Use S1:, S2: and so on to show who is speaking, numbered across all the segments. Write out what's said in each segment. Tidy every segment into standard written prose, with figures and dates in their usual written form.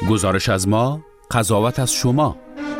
S1: گزارش از ما، قضاوت از شما.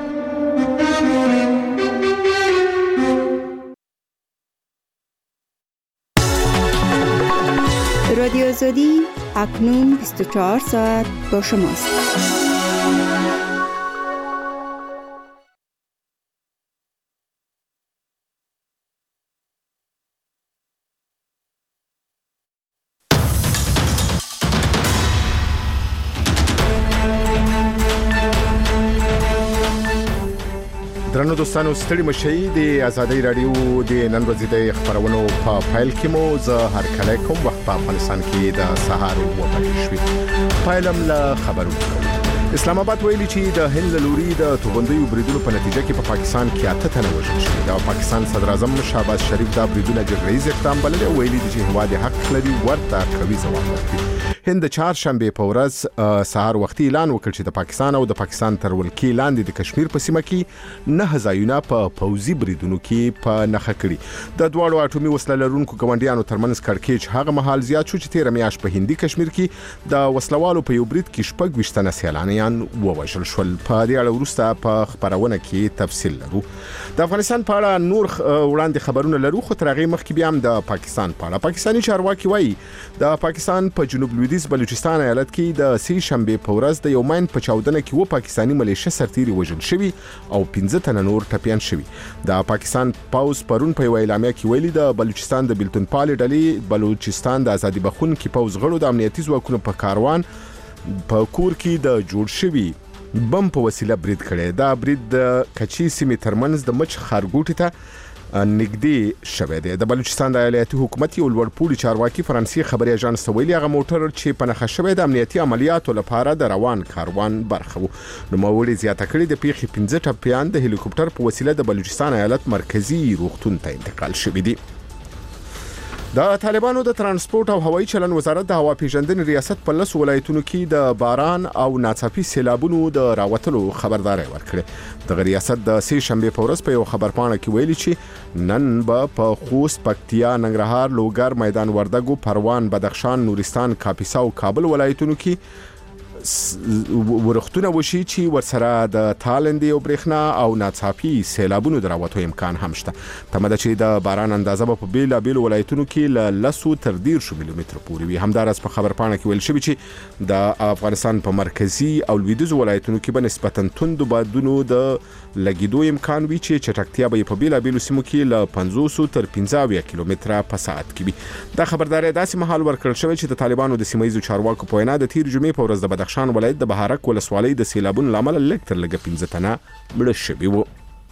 S2: رادیو آزادی اکنون 24 ساعت با شماست.
S3: درنو دوستانو ستړي مشي د آزادۍ رادیو د نن ورځې د خبرونو په فایل کې مو زه هر کله کوم وخت په افغانستان کې د سهار وټاکل شوې فایلم له خبرونو. اسلام آباد ویلي چې د هند لوري د توغندیو بریدونو په نتیجه کې په پاکستان کې 8 تنه وژل شوي. د پاکستان صدر اعظم شهباز شریف دا بریدونه جګړیز اقدام بللي او ویلي چې هواد حق لري ورته قوي ځواب ورکړي. هند چهارشنبه په ورځ سهار وختي اعلان وکړ چې د پاکستان او د پاکستان تر ولکې لاندې د کشمیر په سیمه کې 9 ځایونه په پوځي بریدونو کې په نخښه کړي. د دوړو اټومي وسله لرونکو ګاونډیانو ترمنځ کړکېچ هغه مهال زیات شو چې 13 میاشت په هندي کشمیر کې د وسلوالو په یو برید کې 26 تنه سیلانیان ووژل شول. په دې اړه وروسته په خبرونه کې تفصیل لرو. د افغانستان په اړه نور وړاندې خبرونه لرو، خو تر هغه مخکې بیا هم د پاکستان په اړه. پاکستاني چارواکي وایي د پاکستان په جنوب لویدیځ بلوچستان ایالت کې د سې شنبه په ورځ د یو ماین په چاودنه کې و پاکستاني ملیشه سرتیري وژل شوي او 15 تنه نور ټپیان شوي. د پاکستان پوز پرون په اعلامیه کې ویلي د بلوچستان د بلتون پالي ډلې بلوچستان د ازادي بخښونکو پوز غړو د امنیتي ځواکونو په کاروان په کور کې د جوړ شوي بم په وسیله برید کړي. دا برید د کچي سیمې ترمنځ د مچ خارګوټي ته نږدې شوه دی. د بلوچستان د ایالتي حکومت یو لوړپوړي چارواکي فرانسې خبري اژانس ته ویلي هغه موټر چې په نښه شوی د امنیتي عملیاتو لپاره د روان کاروان برخه و. نوموړي زیاته کړې د پیښې 15 ټپیان د هلیکوپټر په وسیله د بلوچستان ایالت مرکزی روغتون ته انتقال شوي دي. د طالبانو د ترانسپورت او هوایي چلن وزارت د هوا پیژندنې ریاست په 10 ولایتونو کې د باران او ناڅاپي سیلابونو د راوتلو خبرداري ورکړه. د ریاست د سې شنبه په ورځ په یو خبرپاڼه کې ویلي چې نن به په خوست، پکتیا، ننګرهار، لوګر، میدان وردګو، پروان، بدخشان، نورستان، کاپیسا او کابل ولایتونو کې ورختونه وشي چې ورسره د تالندې او برېښنا او ناڅاپي سیلابونو دراوتو امکان هم شته. تمه ده چې د باران اندازه به په بیلابیلو ولایتونو کې له 10 تر 13 ملي متر پورې وي. همدارس په خبرپاڼه کې ویل شوی چې د افغانستان په مرکزی او لویدیځ ولایتونو کې به نسبتاً توندو بادونو د لګیدو امکان وي چې چټکتیا به په بیلابیلو سیمو کې له 50 تر 55 کیلومتره په ساعت کې وي. دا خبرداري داسې مهال ورکړل شوی چې د طالبانو د سیمایي چارواکو په وینا د تیر جمعې په ورځ د بدخشان ولایت د بهارک ولسوالۍ د سیلابونو لامل لږ تر لږه 15 تنه مړه شوي وو.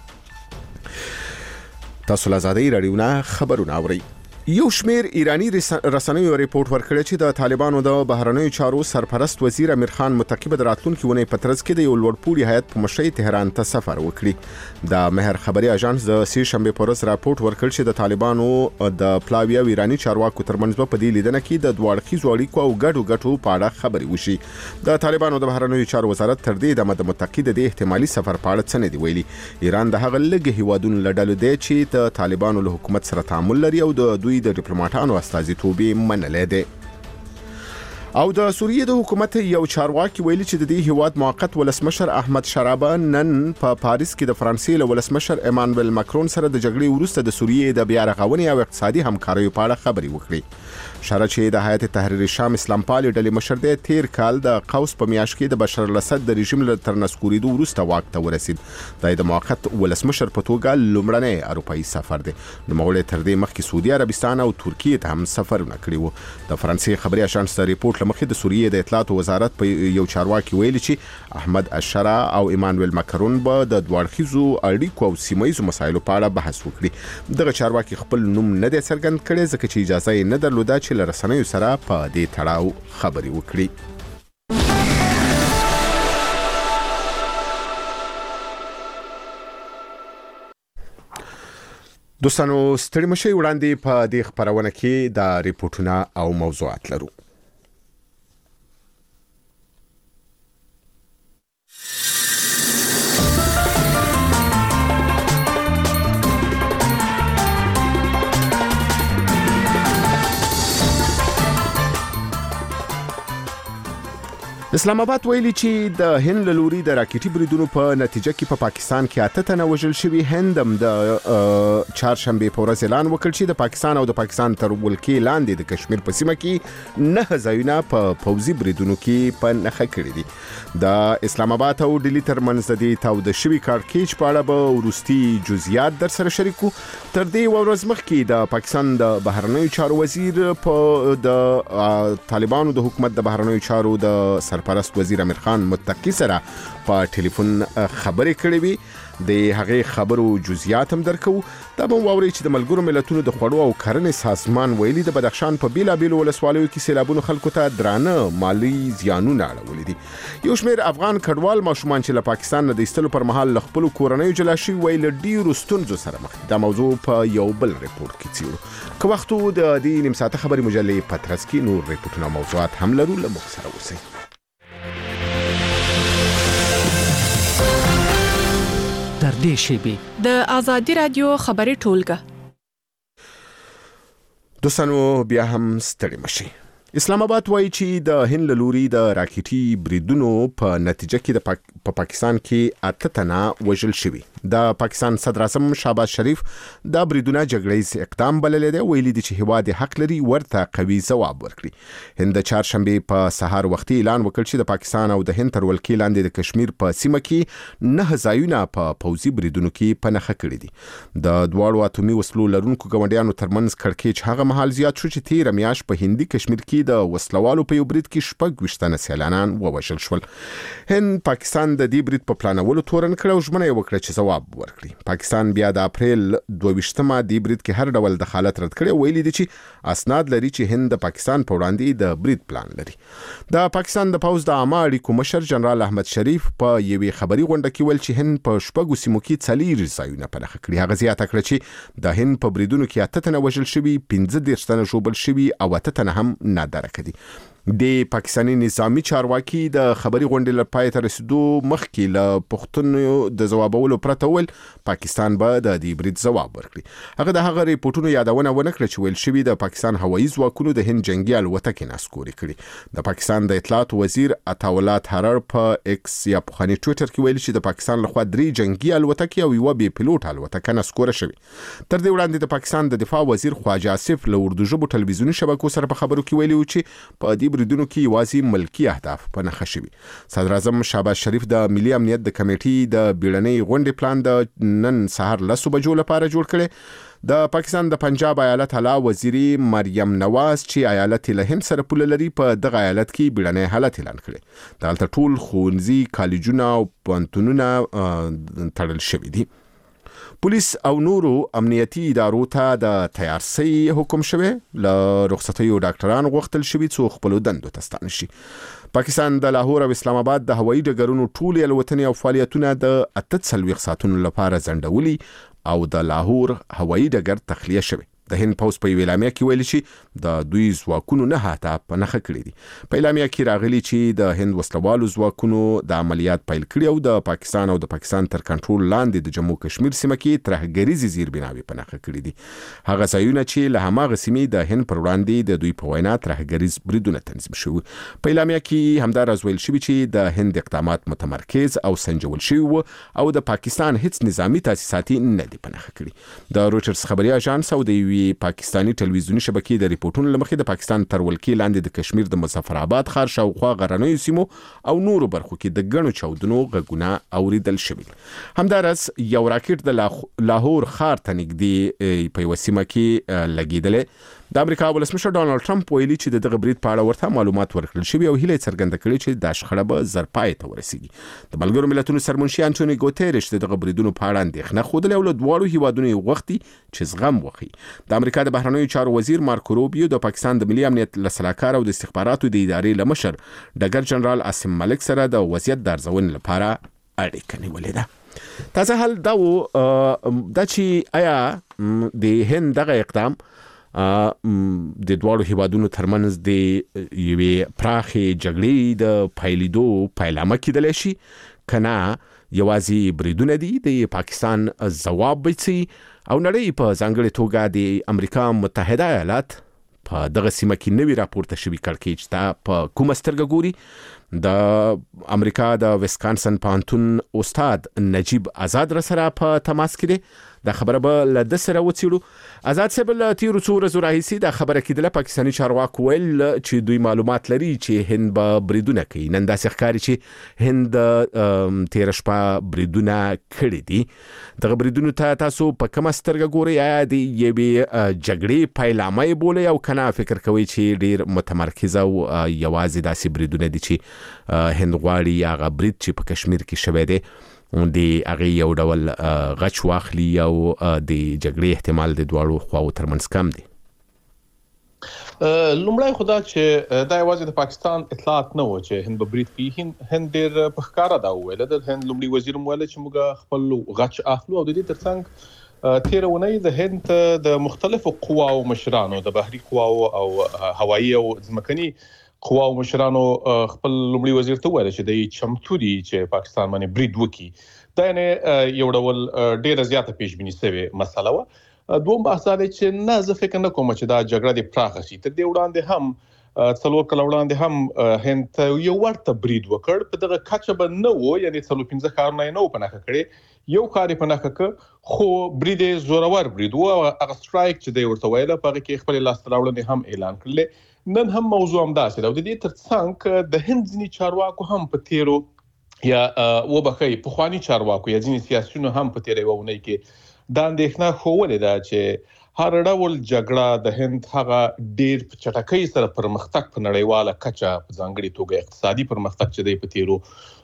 S3: تاسو له آزادۍ رادیو نه خبرونه اورئ. یو شمیر ایرانی رسنیو ریپورت ورکړی چې د طالبانو د بهرنیو چارو سرپرست وزیر امیر خان متقی د راتلونکي ونې په ترڅ کې د یو لوړپوړي هیئت په مشرۍ تهران ته سفر وکړي. د مهر خبري اژانس د سې شنبه په ورځ راپورټ ورکړ چې د طالبانو د پلاوی او ایرانی چارواکو ترمنځ په دې لیدنه کې د دوه اړخیزو اړیکو او ګډو په اړه خبرې وشي. د طالبانو د بهرنیو چارو وزارت تر دې دمه د متقی د احتمالي سفر په اړه څه نه دی ویلي. ایران د هغه لږ هیوادونو له ډلې دی چې د طالبانو له حکومت سره تعامل لري او د دوی د ډیپلوماټانو استازیتوب منلې ده. او د سوریې د حکومت یو چارواکي ویلي چې د دې هیواد موقت ولسمشر احمد شرابه نن په پاریس کې د فرانسې له ولسمشر ایمانوئل ماکرون سره د جګړې وروسته د سوریې د بیا رغونې او اقتصادي همکاریو په اړه خبرې وکړي. شره چې د هیئت تحریر شام اسلام پالي ډلې مشر دی تیر کال د قوس په میاشت کې د بشار الاسد د رژیم له تر نسکورېدو وروسته واک ته ورسید. د موقت ولسمشر په توګه لومړنی اروپایي سفر دی. نوموړی تر دې مخکې سعودي عربستان او ترکیه ته هم سفرونه کړي وو. د فرانسې خبري اژانس د ریپورت لمخې د سوریې د اطلاعات وزارت په یو چارواکي ویلي چې احمد الشرا او ایمانوئل ماکرون به د دوه اړخیزو اړیکو او سیمایي مسایلو په اړه بحث وکړي. دغه چارواکي خپل نوم نه دی څرګند کړی ځکه چې اجازه یې نه درلوده چې له رسنیو سره په دې تړاو خبرې وکړي. دوستانو ستړي مشي وړاندې په دې خبرونه کې د ریپورتونه او موضوعات لرو. اسلام آباد ویلي چې د هند له لوري د راکټي بریدونو په نتیجه کې په پاکستان کې 8 تنه وژل شوي. هند هم د چهارشنبه په ورځ اعلان وکړ چې د پاکستان او د پاکستان تر ولکې لاندې د کشمیر په سیمه کې 9 ځایونه په پوځي بریدونو کې په نښه کړي دي. د اسلام آباد او ډیلی ترمنځ د تاوده شوي کارکېچ په اړه به وروستي جزئیات در سره شریکو. تر دې ورځ مخکې د پاکستان د بهرنیو چارو وزیر په د طالبانو د حکومت د بهرنیو چارو د سرپرست وزیر امیر خان متقی سره په ټلیفون خبرې کړې وي. د هغې خبرو جزئیات هم درکو. دا به واوري چې د ملګرو ملتونو د خوړو او کرنې سازمان ویلي د بدخشان په بیلابیلو ولسوالیو کې سیلابونو خلکو ته درانه مالی زیانونه اړولي دي. یو شمېر افغان کډوال ماشومان چې له پاکستان نه د ایستلو پر مهال له خپلو کورنیو جلا شوي وی له ډېرو ستونزو سره مخ دي. دا موضوع په یو بل ریپورټ کې څېړو. که وخت د دې نیم ساعته خبري مجلې پترس کې نور ریپورټونه موضوعات هم لرو. له موږ سره اوسئ.
S4: در دې شیبې
S5: د آزادي رادیو خبري ټولګه.
S3: دوستانو بیا هم ستړي مشي. اسلام آباد وایي چې د هند له لوري د راکټي بریدونو په نتیجه کې په پاکستان کې 8 تنه وژل شوي. د پاکستان صدر اعظم شهباز شریف د بریدونو جګړیز اقدام بللی دی. ویلي دي چې هیواد حق لري ورته قوي ځواب ورکړي. هند د چهارشنبه په سهار وختي اعلان وکړ چې د پاکستان او د هند تر ولکې لاندې د کشمیر په سیمه کې 9 ځایونه په پوځي بریدونو کې په نښه کړي دي. د دواړو اتومي وسلو لرونکو ګاونډیانو ترمنځ کړکېچ هغه مهال زیات شو چې تیر میاشت په هندي کشمیر کې د وسلوالو په یو برید کې 26 تنه سیلانیان ووژل شول. هند پاکستان د دې برید په پلانولو تورن کړ او ژمنه یې وکړه چې ځواب ورکړي. پاکستان بیا د اپریل 22مه د برید کې هر ډول دخالت رد کړي. ویلي دي چې اسناد لري چې هند د پاکستان په وړاندې د برید پلان لري. د پاکستان د پوځ د عامه اړیکو مشر جنرال احمد شریف په یوې خبري غونډه کې ویل چې هند په 6 سیمو کې 4 ځایونه په نښه کړي. هغه زیاته کړه چې د هند په بریدونو کې 8 تنه وژل شوي، 15 تنه ژوبل شوي او 8 تنه هم نادرکه دي. د پاکستاني نظامی چارواکي د خبري غونډې له پای ته رسیدو مخکې له پوښتنو د ځوابولو پرته ویل پاکستان به د دې برید ځواب ورکړي. هغه د هغه ریپورټونو یادونه ونه کړه چې ویل شوي د پاکستان هوایي ځواکونو د هند جنگي الوتکې نسکوري کړي. د پاکستان د اطلاعات وزیر عطاءالله تحرر په ایکس یا پخواني ټویټر کې ویل چې د پاکستان لخوا 3 جنگي الوتکې او یو بې پیلوټ الوتکه نسکوره شوې. تر دې وړاندې د پاکستان د دفاع وزیر خواجه آصف له اردو ژبو ټلویزیوني شبکو سره په خبرو کې ویلي چې په دې بریدونو کې یوازې ملکی اهداف په نښه شوي. صدر اعظم شهباز شریف د ملي امنیت د کمیټې د بیړنۍ غونډې پلان د نن سهار 10 بجو لپاره جوړ کړي. د پاکستان د پنجاب ایالت اعلی وزیري مریم نواز چې ایالت له هند سره پوله لري په دغه ایالت کې بیړنۍ حالت اعلان کړي. دلته ټول ښوونځي، کالجونه او پوهنتونونه تړل شوي دي. پولیس او نورو امنیتي ادارو ته د تیارسي حکم شوی. له رخصتیو ډاکټران غوښتل شوي څو خپلو دندو ته ستانه شي. پاکستان د لاهور او اسلام آباد د هوایي ډګرونو ټولې الوتنې او فعالیتونه د 48 ساعتونو لپاره ځنډولي او د لاهور هوایي ډګر تخلیه شوی. د هند پوځ په یوه اعلامیه کې ویلي چې د دوی ځواکونو 9 اهداف په نښه کړي دي. په اعلامیه کې راغلي چې د هند وسلوالو ځواکونو د عملیات پیل کړي او د پاکستان او د پاکستان تر کنټرول لاندې د جمهور کشمیر سیمه کې ترهګریزي زیربناوي په نښه کړي دي. هغه ځایونه چې له هماغه سیمې د هند پر وړاندې د دوی په وینا ترهګریز بریدونه تنظیم شوي. په اعلامیه کې همداراز ویل شوي چې د هند اقدامات متمرکز او سنجول شوي وو او د پاکستان هیڅ نظامی تاسیسات نه دي په نښه کړي. د رویټرز خبري اژانس او د پاکستاني ټلویزیوني شبکې د ریپورټونو لمخې د پاکستان تر ولکې لاندې د کشمیر د مظفر آباد ښار شاوخوا غرنیو سیمو او نورو برخو کې د ګڼو چاودنو غږونه اوریدل شوي. همداراز یو راکټ د لاهور ښار ته نږدې په یوه سیمه کې لګېدلی. د امریکا ولسمشر ډانلډ ټرمپ ویلي چې د دغه برید په اړه ورته معلومات ورکړل شوي او هیله څرګنده کړې چې دا شخړه به زر پای ته ورسیږي. د ملګرو ملتونو سرمنشي انټونی ګوتریش د دغه بریدونو په اړه اندېښنه ښودلې او له دواړو هیوادونو یې غوښتي چې زغم وکړي. د امریکا د بهرنیو چارو وزیر مارکو روبیو د پاکستان د ملي امنیت له سلاکار او د استخباراتو د ادارې له مشر ډګر جنرال عاصم ملک سره د وضعیت د ارزونې لپاره اړیکه نیولې ده. تازه حال دا چې آیا د هند دغه اقدام د دواړو هیوادونو ترمنځ د یوې پراخې جګړې د پیلېدو پیلامه کېدلی شي که نه یوازې بریدونه دي د پاکستان ځواب به څه او نړۍ په ځانګړې توګه د امریکا متحده ایالات په دغه سیمه کې نوی راپورته شوي کړکېچ ته په کومه سترګه ګوري. د امریکا د ویسکانسن پانتون استاد نجیب آزاد سره په تماس کې دی. دا خبره به له د سره وڅېړو. آزاد صاحب له تیرو څو ورځو راهیسې دا خبره کېدله پاکستاني چارواکو ویل چې دوی معلومات لري چې هند به بریدونه کوي. نن داسې ښکاري چې هند تېره شپه بریدونه کړي دي. دغه بریدونو ته تاسو په کومه سترګه ګورئ؟ آیا د یوې جګړې پیلامه یې بولئ او که نه فکر کوئ چې ډېر متمرکزه او یوازې داسې بریدونه دي چې هند غواړي هغه برید چې په کشمیر کې شوی دی د هغه یو ډول غچ واخلي او د جګړې احتمال د دواړو خواو ترمنځ کم دی؟
S6: لومړی خو دا چې دا یوازې د پاکستان اطلاعات نه و چې هند به برید کوي. هند ډېر په ښکاره دا وویل. د هند لومړي وزیر هم ویل چې موږ خپل غچ اخلو او د دې ترڅنګ تېره اونۍ د هند د مختلفو قواو مشرانو د بحري قواو او هوایي او ځمکني قواو مشرانو خپل لومړي وزیر ته ویل چې د چمتو دي چې پاکستان باندې برید وکړي. دا یعنی یو ډول ډېره زیاته پیشبیني شوې مسله وه. دوم بحث دا دی چې نه زه فکر نه کوم چې دا جګړه دې پراخه شي. تر دې وړاندې هم 4 کاله وړاندې هم هند ته یو ورته برید وکړ. په دغه کچه به نه و، یعنی 4-5 ښارونه یې نه و په نښه کړي. یو ښار یې په نښه کړ، خو برید یې زورور برید و. هغه سټرایک چې دی ورته ویله په هغې کې خپلې لاسته راوړنې هم اعلان کړلې. نن هم موضوع همداسې ده او د دې ترڅنګ د هند ځینې چارواکو هم په تیرو یا وبخښئ پخواني چارواکو یا ځینې سیاسیونو هم په تیره یوه اونۍ کې دا اندېښنه ښودلې ده چې هر ډول جګړه د هند هغه ډېر په چټکۍ سره پرمختګ په نړیواله کچه په ځانګړې توګه اقتصادي پرمختګ چې دی په تیرو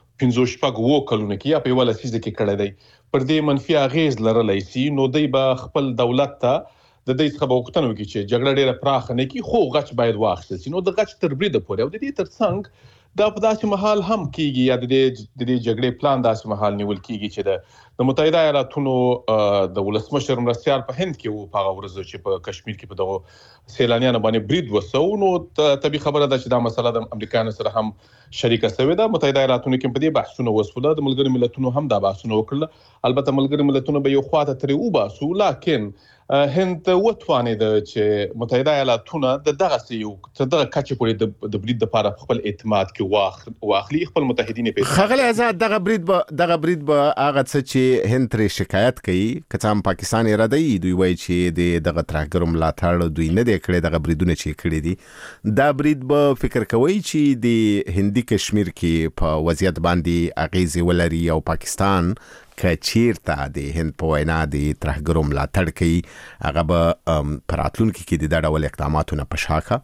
S6: 5-6 کلونو کې یا په یوه لسیزه کې کړی دی پر دې منفي اغېز لرلی سي. نو دوی به خپل دولت ته د دې څخه به غوښتنه وکړي چې جګړه ډېره پراخه نه کړي، خو غچ باید واخیستل شي. نو د غچ تر بریده پورې او د دې ترڅنګ دا په داسې مهال هم کېږي یا د دې جګړې پلان داسې مهال نیول کېږي چې د متحده ایالاتونو د ولسمشر مرستیال په هند کې و په هغه ورځ چې په کشمیر کې په دغو سیلانیانو باندې برید وسو. نو طبیعي خبره ده چې دا مسله د امریکایانو سره هم شریکه شوې ده. متحده ایالاتونو کې په دې بحثونه وسوله. د ملګرو ملتونو هم دا بحثونه وکړل. البته ملګرو ملتونو به یو خواته ترې وباسو، لاکن هند وتوانېده چې متحده ایالاتونه دغسې یو تر دغه کچې پورې د برید لپاره خپل اعتماد کې واخلي، خپل متحدین یې پیدا.
S3: ښاغلی آزاد، دغه برید به هغه څه چې هند ترې شکایت کوي، که څه هم پاکستان یې ردوي، دوی وایي چې دغه ترهګرو ملاتړ دوی نه دی کړی، دغه بریدونه چې کړي دي. دا برید به فکر کوئ چې د هندي کشمیر کې په وضعیت باندې اغېزې ولري او پاکستان که چیرته د هند په وینا د ترهګرو ملاتړ کوي هغه به په راتلونکي کې د دا ډول اقداماتو نه په شا کا؟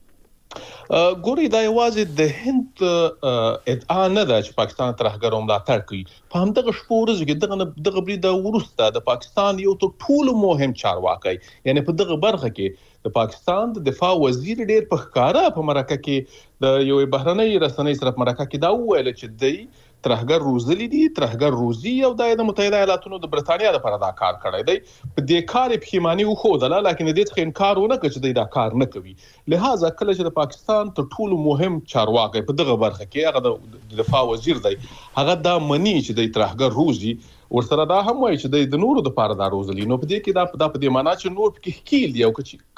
S6: ګورئ، دا یوازې د هند ادعا نه ده چې پاکستان ترهګرو ملاتړ کوي. په همدغه شپو ورځو کې دغه برید وروسته د پاکستان یو تر ټولو مهم چارواکی، یعنی په دغه برخه کې د پاکستان د دفاع وزیر ډېر په ښکاره په مرکه کې د یوې بهرنۍ رسنۍ سره په مرکه کې دا وویل چې دی ترهګر روزلی دي، ترهګر روزي، او دا د متحده ایالاتونو د برتانیا لپاره دا کار کړی دی. په دې کار یې پښیماني وښودله، لکن د دې څخه انکار ونه کړ چې دی دا کار نه کوي. لہذا کله چې د پاکستان تر ټولو مهم چارواکی په دغه برخه کې هغه د دفاع وزیر دی، هغه دا مني چې دی ترهګر روزي، ورسره دا هم وایي چې د نورو لپاره دا روزلی. نو په دې کې دا په دې معنا چې نور پکې ښکیل دي او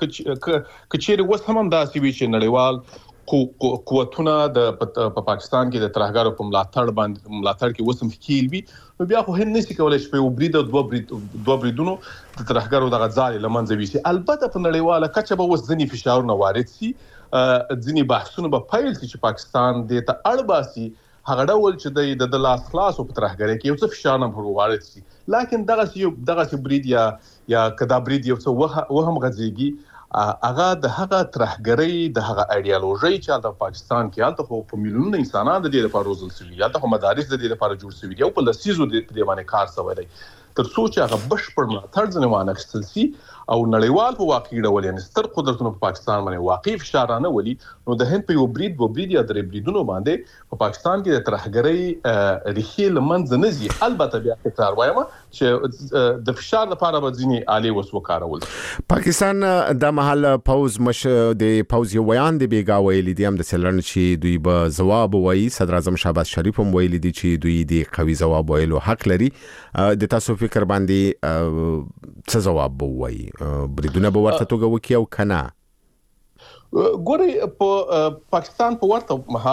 S6: که چیرې اوس هم همداسې وي چې نړیوال قوتونه په پاکستان کې د ترهګرو په ملاتړ کې اوس هم ښکیل وي، نو بیا خو هند نشي کولی چې په یو برید او دوه بریدونو د ترهګرو دغه ځالې له منځه ویسي. البته په نړیواله کچه به اوس ځینې فشارونه وارد سي، ځینې بحثونه به پیل سي چې پاکستان دې ته اړ باسي هغه ډول چې د لاس خلاصو په ترهګرۍ کې یو څه فشار هم وارد سي. لکن دغسې برید یا که دا برید یو څه وهم غځېږي، هغه د هغه ترهګرۍ د هغه ایډیالوژۍ چې هلته پاکستان کې هلته خو په میلیونونه انسانان د دې لپاره روزل شوي، هلته خو مدارس د دې لپاره جوړ شوي دي او په لسیزو په دې باندې کار شوی دی، تر څو چې هغه بشپړ ملاتړ ځنې وانخیستل سي او نړیوال په واقعي ډول یعنې ستر قدرتونو په پاکستان باندې واقعي فشار رانولي، نو د هند په یو برید یا درې بریدونو باندې په پاکستان کې د ترهګرۍ ریښې له منځه نه ځي. البته بیا تکرار وایم چې د فشار لپاره به ځینې آلې اوس وکارول.
S3: پاکستان د مهال د پوز یو بیان دی بیګا ویلي دي هم د څلرنه چې دوی به ځواب وایي. صدر اعظم شهباز شریف هم ویلي دي چې دوی د قوي ځواب ویلو حق لري. د تاسو فکر باندې څه ځواب به وایي؟ بریدونه به ورته توګه وکړي او که نه؟
S6: ګورئ، په پاکستان په ورته